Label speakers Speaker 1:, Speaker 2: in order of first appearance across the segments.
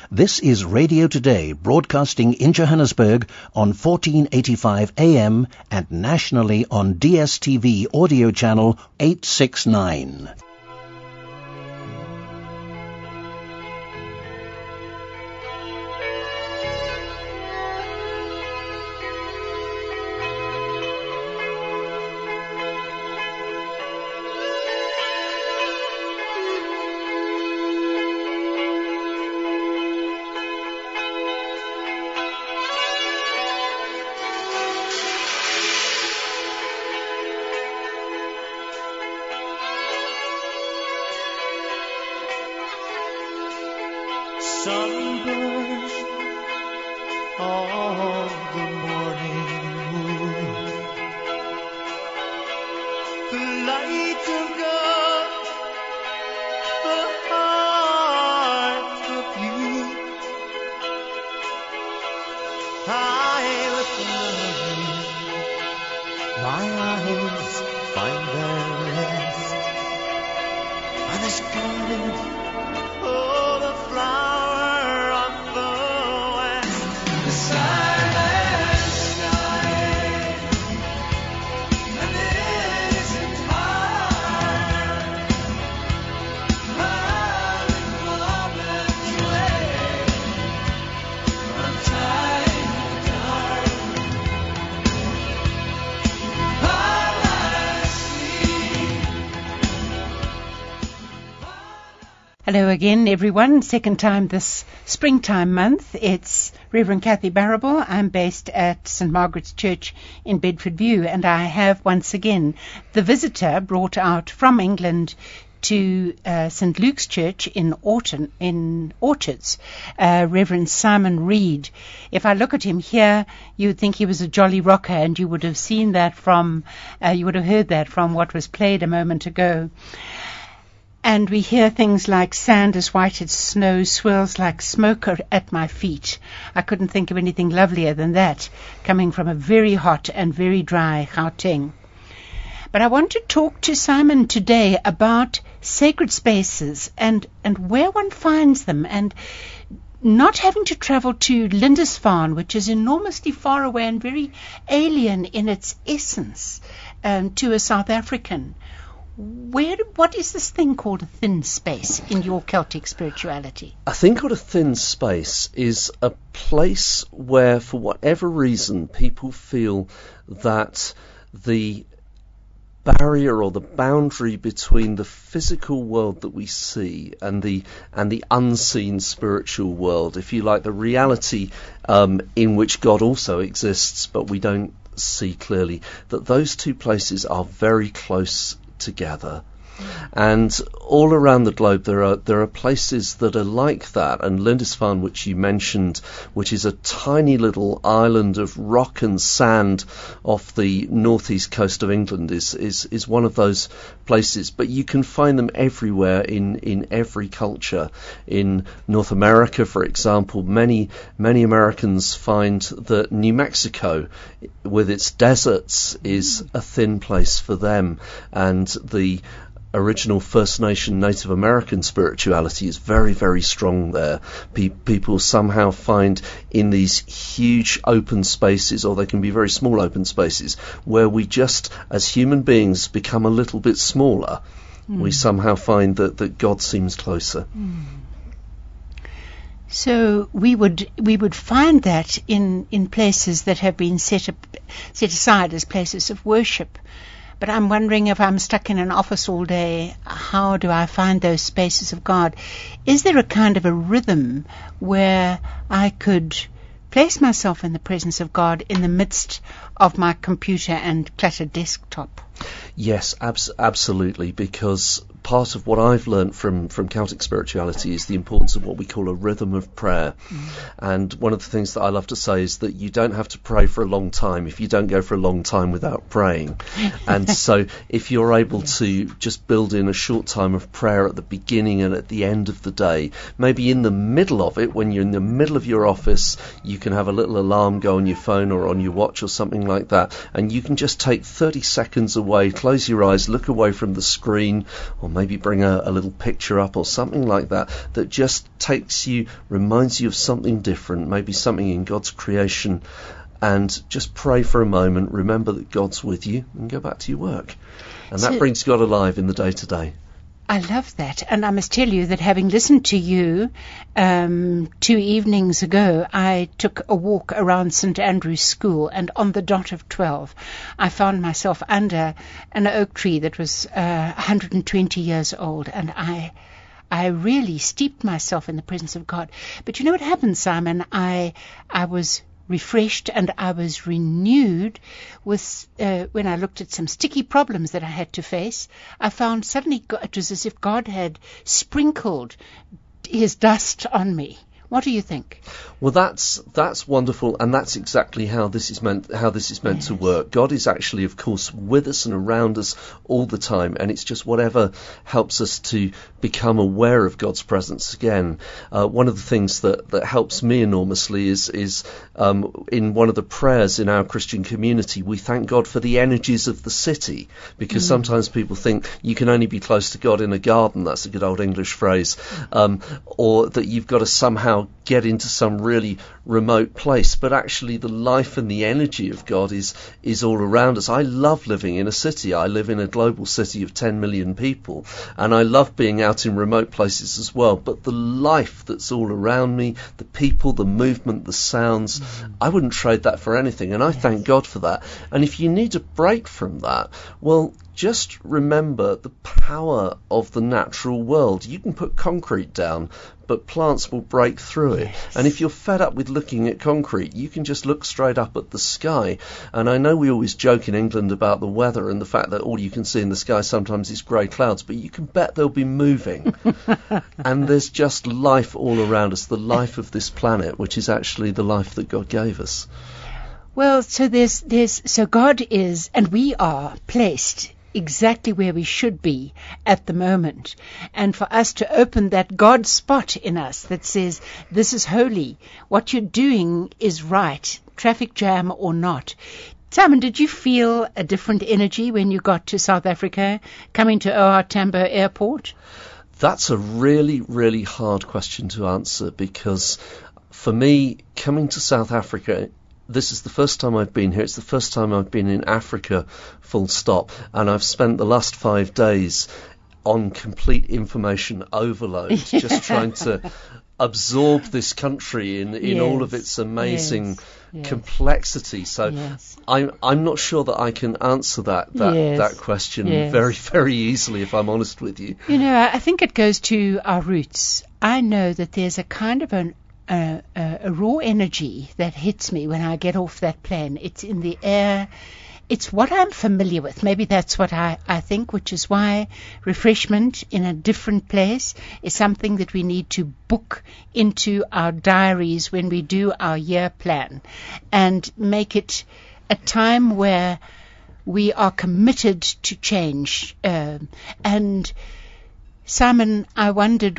Speaker 1: This is Radio Today, broadcasting in Johannesburg on 1485 AM and nationally on DSTV audio channel 869.
Speaker 2: Sunburst of the morning moon, the light of God, the heart of you. I look around, my eyes find their rest on this garden. Oh, the flower.
Speaker 3: Hello again, everyone. Second time this springtime month. It's Reverend Kathy Barrable. I'm based at St. Margaret's Church in Bedford View, and I have once again the visitor brought out from England to St. Luke's Church in Orchards, Reverend Simon Reed. If I look at him here, you would think he was a jolly rocker, and you would have seen that from, you would have heard that from what was played a moment ago. And we hear things like sand as white as snow swirls like smoke at my feet. I couldn't think of anything lovelier than that, coming from a very hot and very dry Gauteng. But I want to talk to Simon today about sacred spaces and where one finds them, and not having to travel to Lindisfarne, which is enormously far away and very alien in its essence to a South African. What is this thing called a thin space in your Celtic spirituality?
Speaker 4: A thing called a thin space is a place where, for whatever reason, people feel that the barrier or the boundary between the physical world that we see and the unseen spiritual world, if you like, the reality in which God also exists but we don't see clearly, that those two places are very close together. And all around the globe there are places that are like that, and Lindisfarne, which you mentioned, which is a tiny little island of rock and sand off the northeast coast of England, is one of those places. But you can find them everywhere in every culture. In North America, for example, many Americans find that New Mexico, with its deserts, is a thin place for them, and the original First Nation Native American spirituality is very, very strong there. People somehow find in these huge open spaces, or they can be very small open spaces, where we just, as human beings, become a little bit smaller. We somehow find that God seems closer.
Speaker 3: So we would find that in places that have been set aside as places of worship. But I'm wondering, if I'm stuck in an office all day, how do I find those spaces of God? Is there a kind of a rhythm where I could place myself in the presence of God in the midst of my computer and cluttered desktop?
Speaker 4: Yes, absolutely, because part of what I've learned from Celtic spirituality is the importance of what we call a rhythm of prayer. And one of the things that I love to say is that you don't have to pray for a long time if you don't go for a long time without praying. And so if you're able to just build in a short time of prayer at the beginning and at the end of the day, maybe in the middle of it, when you're in the middle of your office, you can have a little alarm go on your phone or on your watch or something like that, and you can just take 30 seconds away, close your eyes, look away from the screen, or maybe bring a little picture up or something like that, that just reminds you of something different, maybe something in God's creation, and just pray for a moment, remember that God's with you, and go back to your work. And that brings God alive in the day-to-day.
Speaker 3: I love that. And I must tell you that having listened to you 2 evenings ago, I took a walk around St. Andrew's School, and on the dot of 12, I found myself under an oak tree that was 120 years old, and I really steeped myself in the presence of God. But you know what happened, Simon? I was refreshed and I was renewed with when I looked at some sticky problems that I had to face. I found suddenly it was as if God had sprinkled his dust on me. What do you think?
Speaker 4: Well, that's wonderful, and that's exactly how this is meant to work. God is actually, of course, with us and around us all the time, and it's just whatever helps us to become aware of God's presence again. One of the things that helps me enormously is in one of the prayers in our Christian community, we thank God for the energies of the city, because sometimes people think you can only be close to God in a garden. That's a good old English phrase, or that you've got to somehow get into some really remote place, but actually the life and the energy of God is all around us. I love living in a city. I live in a global city of 10 million people, and I love being out in remote places as well, but the life that's all around me, the people, the movement, the sounds, I wouldn't trade that for anything, and I thank God for that. And if you need a break from that, well, just remember the power of the natural world. You can put concrete down, but plants will break through it. And if you're fed up with looking at concrete, you can just look straight up at the sky. And I know we always joke in England about the weather and the fact that all you can see in the sky sometimes is grey clouds, but you can bet they'll be moving. And there's just life all around us, the life of this planet, which is actually the life that God gave us.
Speaker 3: Well, so so God is, and we are placed exactly where we should be at the moment. And for us to open that God spot in us that says, this is holy, what you're doing is right, traffic jam or not. Simon, did you feel a different energy when you got to South Africa, coming to OR Tambo Airport?
Speaker 4: That's a really, really hard question to answer, because for me, coming to South Africa, this is the first time I've been here. It's the first time I've been in Africa, full stop. And I've spent the last 5 days on complete information overload, just trying to absorb this country in all of its amazing complexity. So I'm not sure that I can answer that question very, very easily, if I'm honest with you.
Speaker 3: You know, I think it goes to our roots. I know that there's a kind of a raw energy that hits me when I get off that plane. It's in the air. It's what I'm familiar with. Maybe that's what I think, which is why refreshment in a different place is something that we need to book into our diaries when we do our year plan, and make it a time where we are committed to change. And Simon, I wondered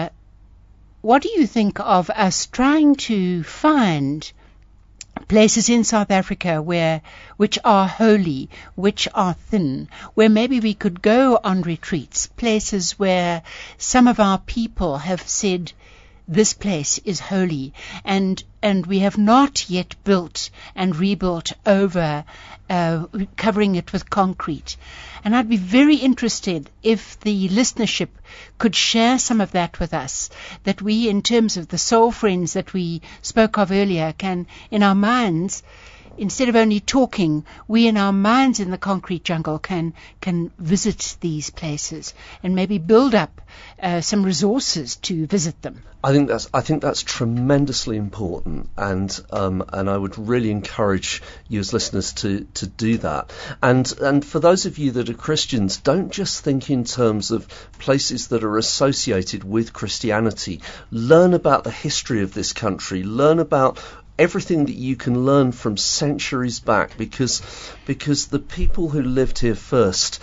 Speaker 3: what do you think of us trying to find places in South Africa which are holy, which are thin, where maybe we could go on retreats, places where some of our people have said, this place is holy, and we have not yet built and rebuilt over, covering it with concrete. And I'd be very interested if the listenership could share some of that with us, that we, in terms of the soul friends that we spoke of earlier, can, in our minds, instead of only talking, we in our minds in the concrete jungle can visit these places and maybe build up some resources to visit them.
Speaker 4: I think that's tremendously important, and I would really encourage you as listeners to do that. And for those of you that are Christians, don't just think in terms of places that are associated with Christianity. Learn about the history of this country. Learn about everything that you can learn from centuries back, because the people who lived here first,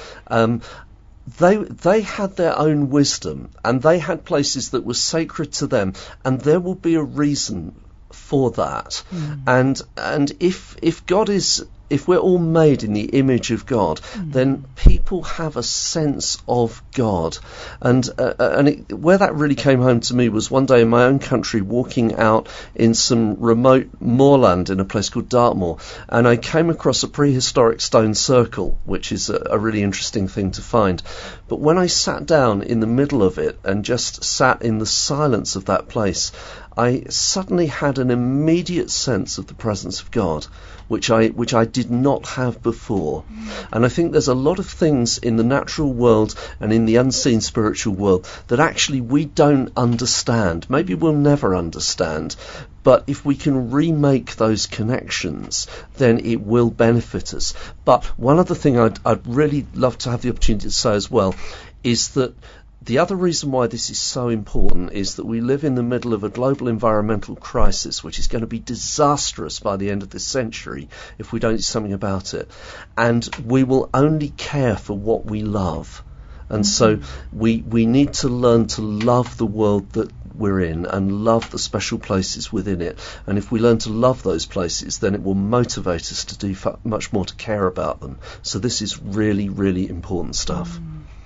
Speaker 4: they had their own wisdom, and they had places that were sacred to them, and there will be a reason for that. And if God is if we're all made in the image of God, then people have a sense of God. And where that really came home to me was one day in my own country, walking out in some remote moorland in a place called Dartmoor, and I came across a prehistoric stone circle, which is a really interesting thing to find. But when I sat down in the middle of it and just sat in the silence of that place, I suddenly had an immediate sense of the presence of God, which I did not have before. And I think there's a lot of things in the natural world and in the unseen spiritual world that actually we don't understand. Maybe we'll never understand. But if we can remake those connections, then it will benefit us. But one other thing I'd really love to have the opportunity to say as well is that the other reason why this is so important is that we live in the middle of a global environmental crisis, which is going to be disastrous by the end of this century if we don't do something about it. And we will only care for what we love. And so we need to learn to love the world that we're in and love the special places within it. And if we learn to love those places, then it will motivate us to do much more to care about them. So this is really, really important stuff.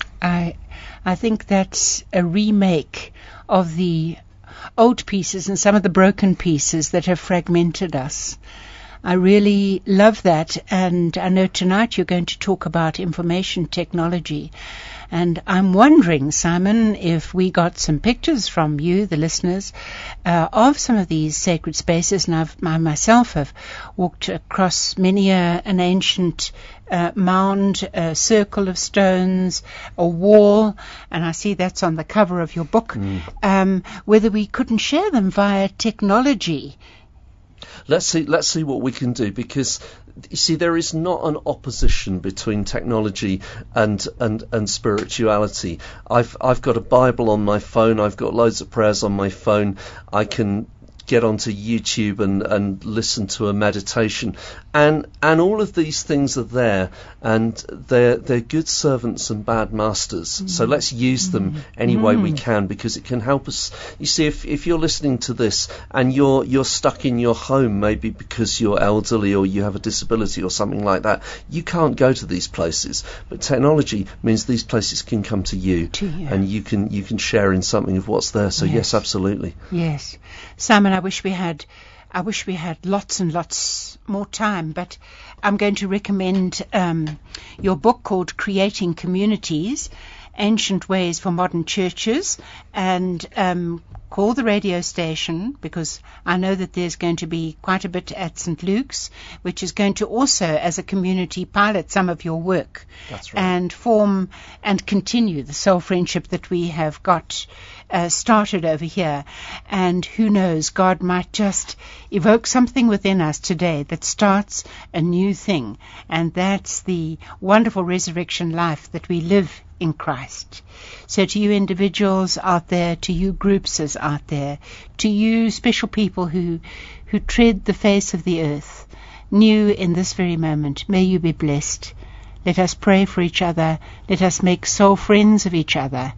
Speaker 3: I think that's a remake of the old pieces and some of the broken pieces that have fragmented us. I really love that, and I know tonight you're going to talk about information technology. And I'm wondering, Simon, if we got some pictures from you, the listeners, of some of these sacred spaces. And I myself have walked across many an ancient mound, a circle of stones, a wall, and I see that's on the cover of your book, whether we couldn't share them via technology.
Speaker 4: Let's see what we can do, because you see, there is not an opposition between technology and spirituality. I've got a Bible on my phone. I've got loads of prayers on my phone. I can get onto YouTube and listen to a meditation, and all of these things are there, and they're good servants and bad masters. So let's use them any way we can, because it can help us. You see, if you're listening to this and you're stuck in your home, maybe because you're elderly or you have a disability or something like that, you can't go to these places. But technology means these places can come to you. And you can share in something of what's there. So yes, absolutely.
Speaker 3: Yes, Simon, I wish we had lots and lots more time, but I'm going to recommend your book called Creating Communities, Ancient Ways for Modern Churches, and call the radio station, because I know that there's going to be quite a bit at St. Luke's, which is going to also, as a community, pilot some of your work.
Speaker 4: That's right.
Speaker 3: And form and continue the soul friendship that we have got started over here. And who knows, God might just evoke something within us today that starts a new thing. And that's the wonderful resurrection life that we live in Christ. So to you individuals out there, to you groups out there, to you special people who tread the face of the earth, new in this very moment, may you be blessed. Let us pray for each other. Let us make soul friends of each other,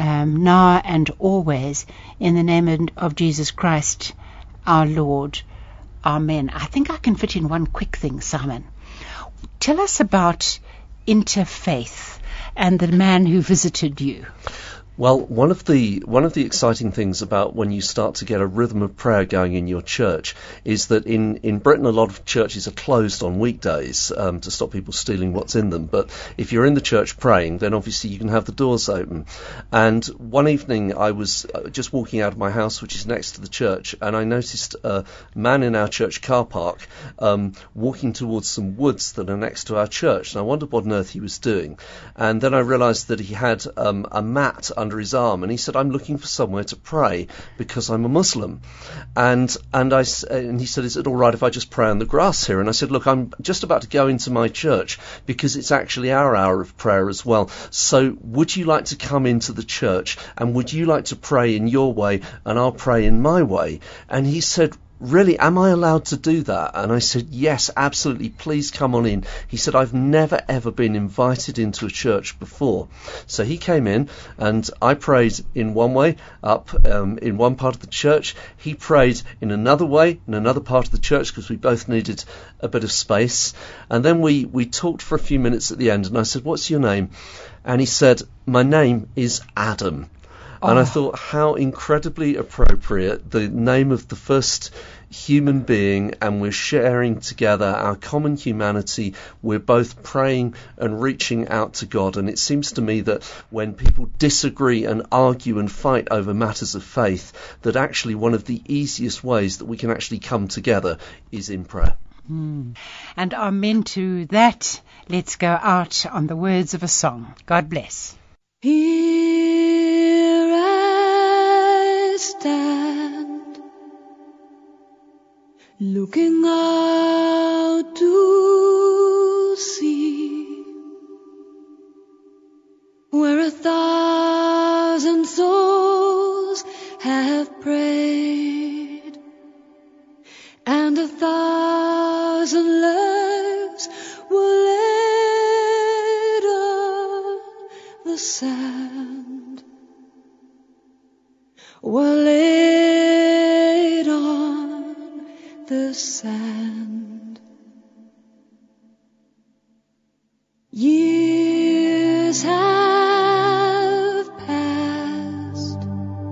Speaker 3: now and always, in the name of Jesus Christ, our Lord. Amen. I think I can fit in one quick thing, Simon. Tell us about interfaith and the man who visited you.
Speaker 4: Well, one of the exciting things about when you start to get a rhythm of prayer going in your church is that in Britain a lot of churches are closed on weekdays to stop people stealing what's in them. But if you're in the church praying, then obviously you can have the doors open. And one evening I was just walking out of my house, which is next to the church, and I noticed a man in our church car park walking towards some woods that are next to our church. And I wondered what on earth he was doing. And then I realised that he had a mat under his arm, and he said, "I'm looking for somewhere to pray because I'm a Muslim." And he said, "Is it all right if I just pray on the grass here?" And I said, "Look, I'm just about to go into my church because it's actually our hour of prayer as well. So would you like to come into the church, and would you like to pray in your way and I'll pray in my way?" And he said, really, am I allowed to do that? And I said, yes, absolutely, please come on in. He said, I've never ever been invited into a church before. So he came in, and I prayed in one way up in one part of the church. He prayed in another way in another part of the church, because we both needed a bit of space. And then we talked for a few minutes at the end, and I said, what's your name? And he said, my name is Adam. And I thought, how incredibly appropriate, the name of the first human being, and we're sharing together our common humanity. We're both praying and reaching out to God. And it seems to me that when people disagree and argue and fight over matters of faith, that actually one of the easiest ways that we can actually come together is in prayer.
Speaker 3: And amen to that. Let's go out on the words of a song. God bless.
Speaker 5: Here I stand, looking out to sea, where 1,000 souls have prayed, and 1,000 lives were laid on the sand, were laid on the sand. Years have passed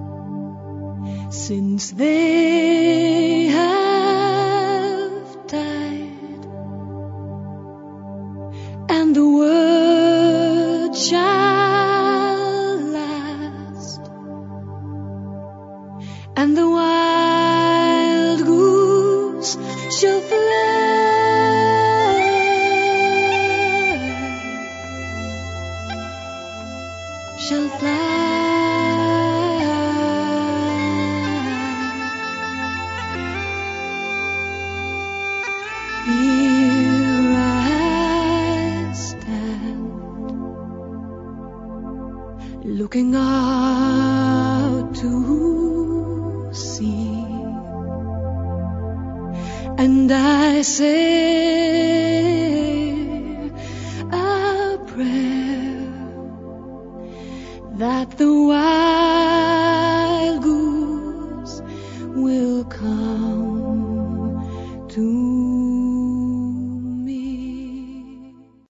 Speaker 5: since they have died, and the word shall last, and the wild goose shall fly, shall fly. Here I stand, looking out to sea, and I say a prayer that the wild